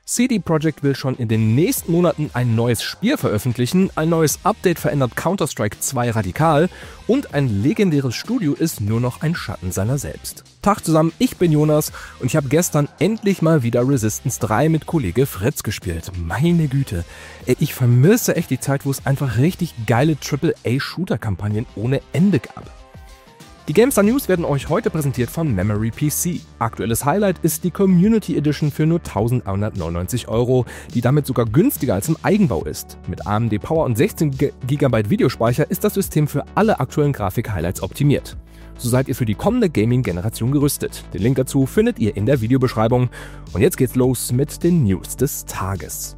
CD Projekt will schon in den nächsten Monaten ein neues Spiel veröffentlichen, ein neues Update verändert Counter-Strike 2 radikal und ein legendäres Studio ist nur noch ein Schatten seiner selbst. Tag zusammen, ich bin Jonas und ich habe gestern endlich mal wieder Resistance 3 mit Kollege Fritz gespielt. Meine Güte, ich vermisse echt die Zeit, wo es einfach richtig geile AAA-Shooter-Kampagnen ohne Ende gab. Die GameStar News werden euch heute präsentiert von Memory PC. Aktuelles Highlight ist die Community Edition für nur 1.199 €, die damit sogar günstiger als im Eigenbau ist. Mit AMD Power und 16 GB Videospeicher ist das System für alle aktuellen Grafik-Highlights optimiert. So seid ihr für die kommende Gaming-Generation gerüstet. Den Link dazu findet ihr in der Videobeschreibung. Und jetzt geht's los mit den News des Tages.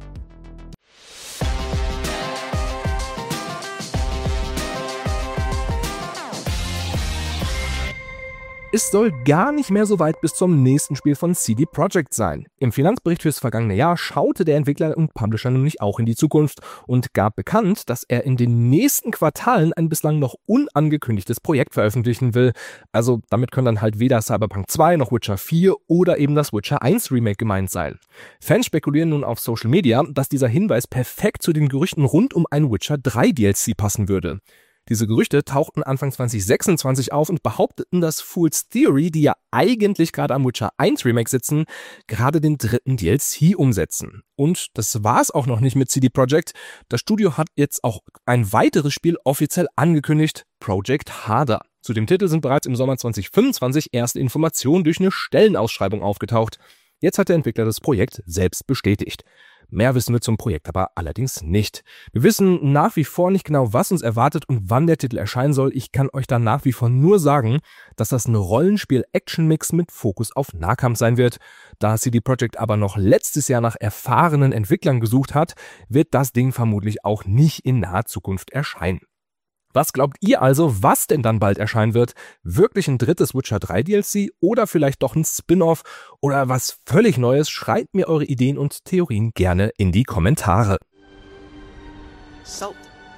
Es soll gar nicht mehr so weit bis zum nächsten Spiel von CD Projekt sein. Im Finanzbericht fürs vergangene Jahr schaute der Entwickler und Publisher nämlich auch in die Zukunft und gab bekannt, dass er in den nächsten Quartalen ein bislang noch unangekündigtes Projekt veröffentlichen will. Also damit können dann halt weder Cyberpunk 2 noch Witcher 4 oder eben das Witcher 1 Remake gemeint sein. Fans spekulieren nun auf Social Media, dass dieser Hinweis perfekt zu den Gerüchten rund um ein Witcher 3 DLC passen würde. Diese Gerüchte tauchten Anfang 2026 auf und behaupteten, dass Fool's Theory, die ja eigentlich gerade am Witcher 1 Remake sitzen, gerade den dritten DLC umsetzen. Und das war's auch noch nicht mit CD Projekt. Das Studio hat jetzt auch ein weiteres Spiel offiziell angekündigt, Project Harder. Zu dem Titel sind bereits im Sommer 2025 erste Informationen durch eine Stellenausschreibung aufgetaucht. Jetzt hat der Entwickler das Projekt selbst bestätigt. Mehr wissen wir zum Projekt aber allerdings nicht. Wir wissen nach wie vor nicht genau, was uns erwartet und wann der Titel erscheinen soll. Ich kann euch da nach wie vor nur sagen, dass das ein Rollenspiel-Action-Mix mit Fokus auf Nahkampf sein wird. Da CD Projekt aber noch letztes Jahr nach erfahrenen Entwicklern gesucht hat, wird das Ding vermutlich auch nicht in naher Zukunft erscheinen. Was glaubt ihr also, was denn dann bald erscheinen wird? Wirklich ein drittes Witcher 3 DLC oder vielleicht doch ein Spin-off oder was völlig Neues? Schreibt mir eure Ideen und Theorien gerne in die Kommentare. Salt.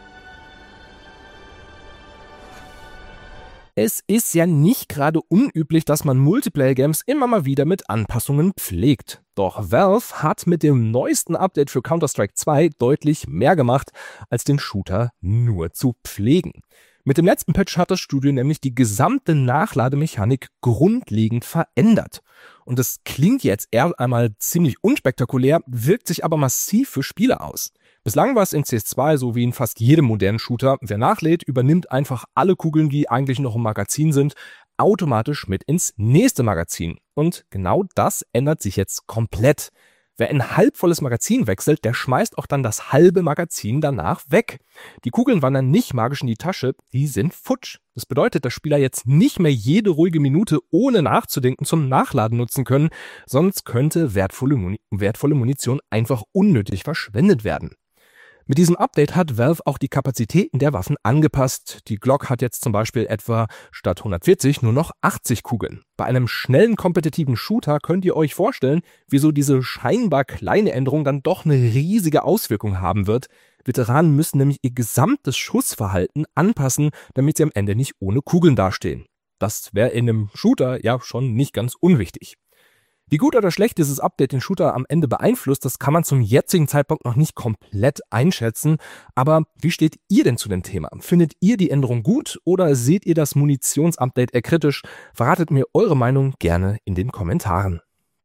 Es ist ja nicht gerade unüblich, dass man Multiplayer-Games immer mal wieder mit Anpassungen pflegt. Doch Valve hat mit dem neuesten Update für Counter-Strike 2 deutlich mehr gemacht, als den Shooter nur zu pflegen. Mit dem letzten Patch hat das Studio nämlich die gesamte Nachlademechanik grundlegend verändert. Und das klingt jetzt eher einmal ziemlich unspektakulär, wirkt sich aber massiv für Spieler aus. Bislang war es in CS2 so wie in fast jedem modernen Shooter. Wer nachlädt, übernimmt einfach alle Kugeln, die eigentlich noch im Magazin sind, automatisch mit ins nächste Magazin. Und genau das ändert sich jetzt komplett. Wer ein halbvolles Magazin wechselt, der schmeißt auch dann das halbe Magazin danach weg. Die Kugeln wandern nicht magisch in die Tasche, die sind futsch. Das bedeutet, dass Spieler jetzt nicht mehr jede ruhige Minute ohne nachzudenken zum Nachladen nutzen können, sonst könnte wertvolle Munition einfach unnötig verschwendet werden. Mit diesem Update hat Valve auch die Kapazitäten der Waffen angepasst. Die Glock hat jetzt zum Beispiel etwa statt 140 nur noch 80 Kugeln. Bei einem schnellen kompetitiven Shooter könnt ihr euch vorstellen, wieso diese scheinbar kleine Änderung dann doch eine riesige Auswirkung haben wird. Veteranen müssen nämlich ihr gesamtes Schussverhalten anpassen, damit sie am Ende nicht ohne Kugeln dastehen. Das wäre in einem Shooter ja schon nicht ganz unwichtig. Wie gut oder schlecht dieses Update den Shooter am Ende beeinflusst, das kann man zum jetzigen Zeitpunkt noch nicht komplett einschätzen. Aber wie steht ihr denn zu dem Thema? Findet ihr die Änderung gut oder seht ihr das Munitionsupdate eher kritisch? Verratet mir eure Meinung gerne in den Kommentaren.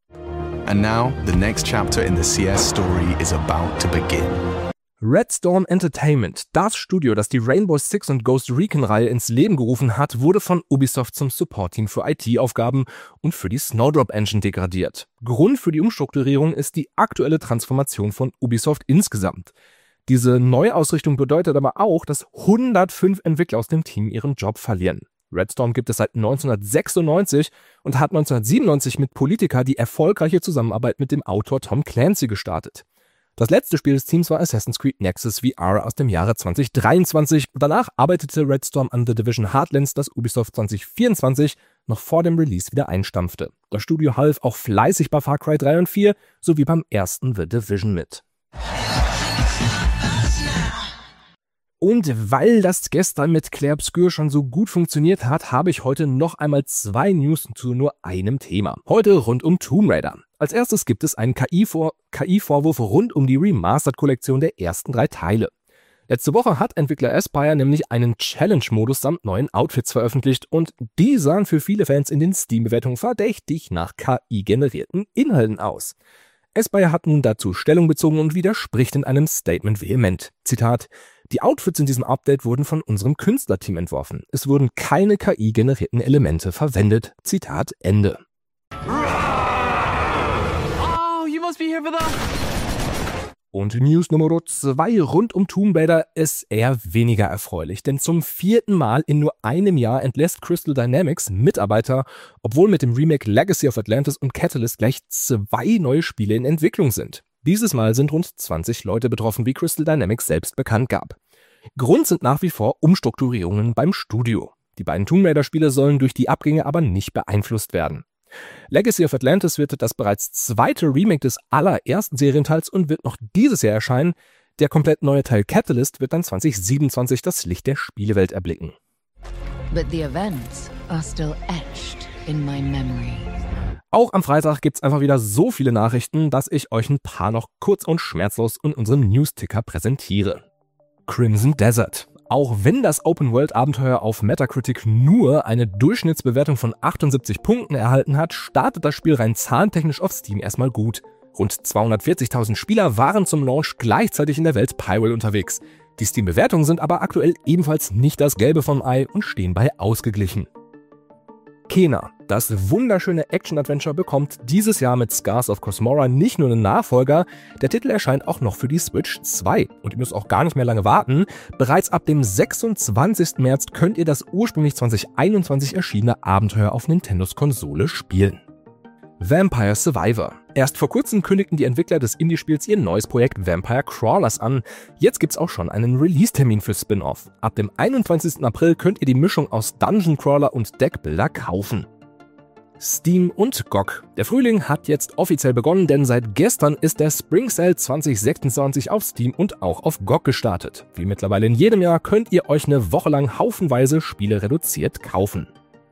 And now the next chapter in the CS story is about to begin. Red Storm Entertainment, das Studio, das die Rainbow Six und Ghost Recon-Reihe ins Leben gerufen hat, wurde von Ubisoft zum Support-Team für IT-Aufgaben und für die Snowdrop-Engine degradiert. Grund für die Umstrukturierung ist die aktuelle Transformation von Ubisoft insgesamt. Diese Neuausrichtung bedeutet aber auch, dass 105 Entwickler aus dem Team ihren Job verlieren. Red Storm gibt es seit 1996 und hat 1997 mit Politica die erfolgreiche Zusammenarbeit mit dem Autor Tom Clancy gestartet. Das letzte Spiel des Teams war Assassin's Creed Nexus VR aus dem Jahre 2023. Danach arbeitete Red Storm an The Division Heartlands, das Ubisoft 2024 noch vor dem Release wieder einstampfte. Das Studio half auch fleißig bei Far Cry 3 und 4 sowie beim ersten The Division mit. Und weil das gestern mit Clair Obscur schon so gut funktioniert hat, habe ich heute noch einmal 2 News zu nur einem Thema. Heute rund um Tomb Raider. Als erstes gibt es einen KI-Vorwurf rund um die Remastered-Kollektion der ersten 3 Teile. Letzte Woche hat Entwickler Aspyr nämlich einen Challenge-Modus samt neuen Outfits veröffentlicht und die sahen für viele Fans in den Steam-Bewertungen verdächtig nach KI-generierten Inhalten aus. Aspyr hat nun dazu Stellung bezogen und widerspricht in einem Statement vehement. Zitat: Die Outfits in diesem Update wurden von unserem Künstlerteam entworfen. Es wurden keine KI-generierten Elemente verwendet. Zitat Ende. Oh, you must be here for the... Und News Nummer 2 rund um Tomb Raider ist eher weniger erfreulich, denn zum 4. Mal in nur einem Jahr entlässt Crystal Dynamics Mitarbeiter, obwohl mit dem Remake Legacy of Atlantis und Catalyst gleich 2 neue Spiele in Entwicklung sind. Dieses Mal sind rund 20 Leute betroffen, wie Crystal Dynamics selbst bekannt gab. Grund sind nach wie vor Umstrukturierungen beim Studio. Die beiden Tomb Raider Spiele sollen durch die Abgänge aber nicht beeinflusst werden. Legacy of Atlantis wird das bereits 2. Remake des allerersten Serienteils und wird noch dieses Jahr erscheinen. Der komplett neue Teil Catalyst wird dann 2027 das Licht der Spielewelt erblicken. But the events are still etched in my memory. Auch am Freitag gibt's einfach wieder so viele Nachrichten, dass ich euch ein paar noch kurz und schmerzlos in unserem News-Ticker präsentiere. Crimson Desert. Auch wenn das Open-World-Abenteuer auf Metacritic nur eine Durchschnittsbewertung von 78 Punkten erhalten hat, startet das Spiel rein zahlentechnisch auf Steam erstmal gut. Rund 240.000 Spieler waren zum Launch gleichzeitig in der Welt Pyrrole unterwegs. Die Steam-Bewertungen sind aber aktuell ebenfalls nicht das Gelbe vom Ei und stehen bei ausgeglichen. Kena, das wunderschöne Action-Adventure, bekommt dieses Jahr mit Scars of Cosmora nicht nur einen Nachfolger, der Titel erscheint auch noch für die Switch 2. Und ihr müsst auch gar nicht mehr lange warten. Bereits ab dem 26. März könnt ihr das ursprünglich 2021 erschienene Abenteuer auf Nintendos Konsole spielen. Vampire Survivor. Erst vor kurzem kündigten die Entwickler des Indie-Spiels ihr neues Projekt Vampire Crawlers an. Jetzt gibt's auch schon einen Release-Termin für Spin-Off. Ab dem 21. April könnt ihr die Mischung aus Dungeon Crawler und Deckbuilder kaufen. Steam und GOG. Der Frühling hat jetzt offiziell begonnen, denn seit gestern ist der Spring Sale 2026 auf Steam und auch auf GOG gestartet. Wie mittlerweile in jedem Jahr könnt ihr euch eine Woche lang haufenweise Spiele reduziert kaufen.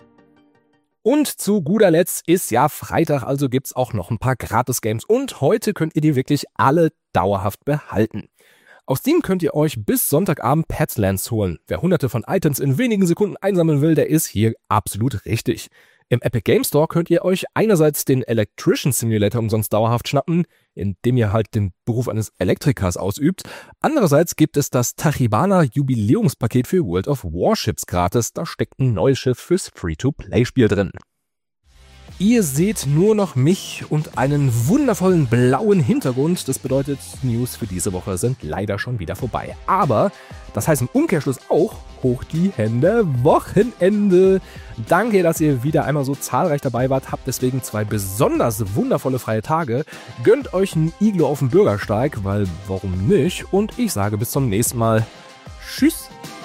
Und zu guter Letzt ist ja Freitag, also gibt's auch noch ein paar Gratis-Games und heute könnt ihr die wirklich alle dauerhaft behalten. Auf Steam könnt ihr euch bis Sonntagabend Petslands holen. Wer hunderte von Items in wenigen Sekunden einsammeln will, der ist hier absolut richtig. Im Epic Game Store könnt ihr euch einerseits den Electrician Simulator umsonst dauerhaft schnappen, indem ihr halt den Beruf eines Elektrikers ausübt. Andererseits gibt es das Tachibana Jubiläumspaket für World of Warships gratis. Da steckt ein neues Schiff fürs Free-to-Play-Spiel drin. Ihr seht nur noch mich und einen wundervollen blauen Hintergrund. Das bedeutet, News für diese Woche sind leider schon wieder vorbei. Aber das heißt im Umkehrschluss auch, hoch die Hände, Wochenende. Danke, dass ihr wieder einmal so zahlreich dabei wart. Habt deswegen 2 besonders wundervolle freie Tage. Gönnt euch ein Iglo auf dem Bürgersteig, weil warum nicht? Und ich sage bis zum nächsten Mal. Tschüss.